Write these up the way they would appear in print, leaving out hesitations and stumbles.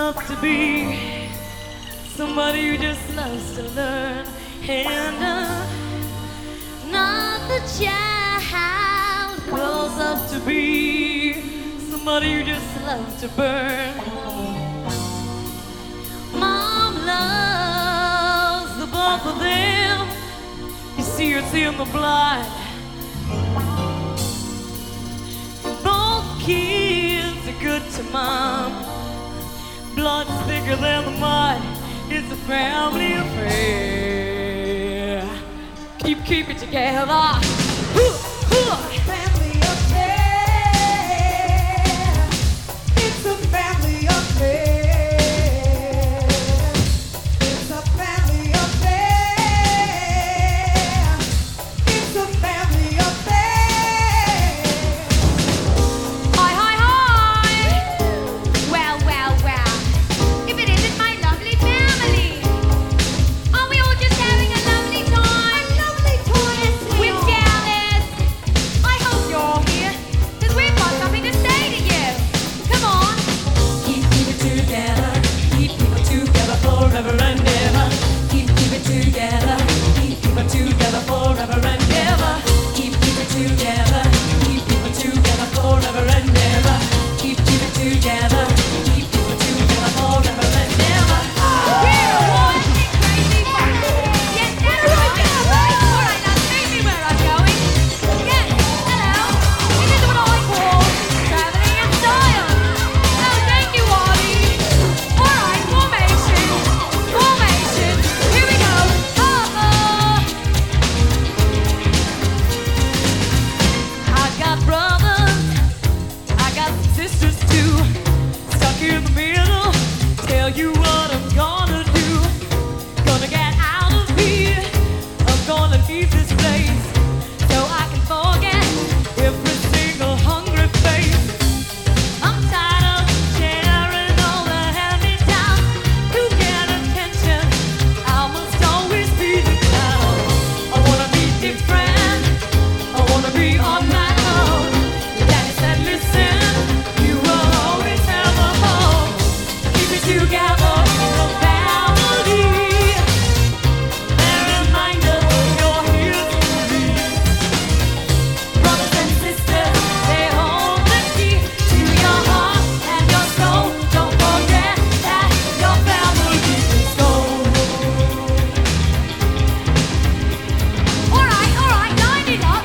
up to be somebody who just loves to learn. And another child grows up to be somebody who just loves to burn. Mom loves the both of them. You see, it's in the blood. Both kids are good to mom. Blood's thicker than the mud. It's a family affair. Keep it together. Family affair. It's a family affair. It's a family affair. It's a family affair. Hi, hi, hi! Well, well, well. If it isn't my lovely family. Are we all just having a lovely time? Yes, we're jealous. I hope you're here, 'cause we've got something to say to you. Come on. Keep it together. Keep it together forever and ever. Keep it together. Keep it together forever and ever. Keep it together. Keep it together forever and ever. Keep it together. Keep it together forever and ever. We're one big crazy family. Yes, that's right. All right, now take me where I'm going. Yes, hello. This is what I call traveling in style. Oh, thank you, Ollie. All right, formation. Here we go. I got brothers, I got sisters too. Stuck in the middle, tell you what I'm gonna do. Gonna get out of here, I'm gonna leave this place, so I can forget every single hungry face. I'm tired of sharing all the hand-me-downs. To get attention, I must always be the clown. I wanna be different, I wanna be on my own. Daddy said, listen, you will always have a home. Keep it together, the family. They're a reminder of your history. Brothers and sisters, they hold the key to your heart and your soul. Don't forget that your family is gold. All right, line it up.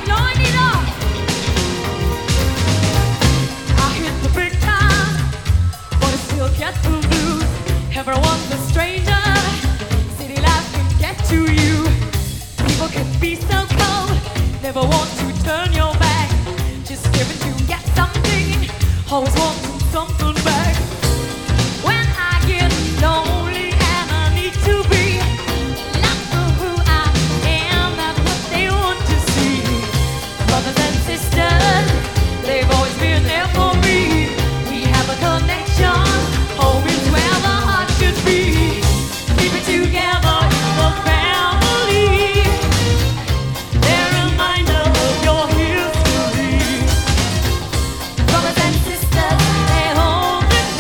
I hit the big time, but I still get the blues. Everyone's a stranger. City life can get to you. People can be so cold, never want to turn your back. Just giving to get something, always wanting something back. When I get lonely and I need to be not who I am, that's what they want to see. Brothers and sisters, they've always been there for me. We have a connection, home is where the heart should be. Keep it together, the family. They're a reminder of your history. Brothers and sisters, they hold the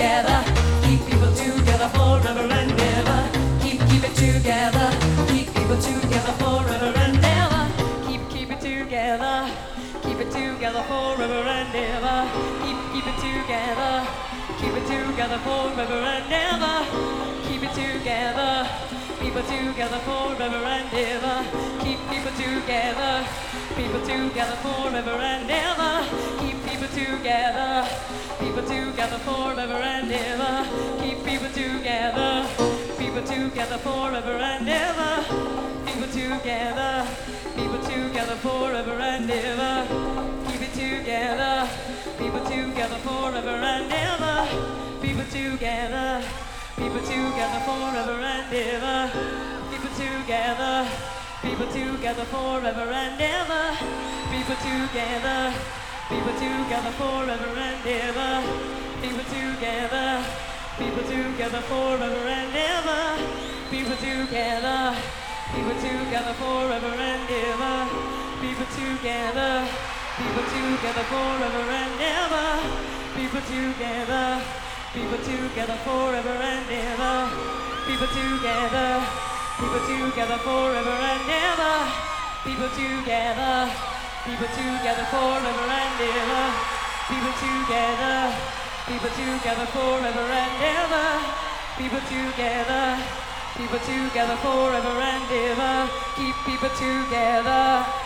together. Keep people together forever and ever. Keep it together. Keep people together forever and ever. Keep it together. Keep it together forever and ever. Keep it together. Keep it together forever and ever. Keep it together. People together forever and ever. Keep people together. People together forever and ever. Keep people together. People together forever and ever. Keep people together. People together forever and ever. People together. People together forever and ever. Keep it together. People together forever and ever. People together. People together forever and ever. People together. People together forever and ever. People together. People together forever and ever. People together. People together forever and ever. People together. People together forever and ever. People together. People together forever and ever. People together. People together forever and ever. People together. People together forever and ever. People together. People together forever and ever. People together. People together forever and ever. People together. People together forever and ever. Keep people together.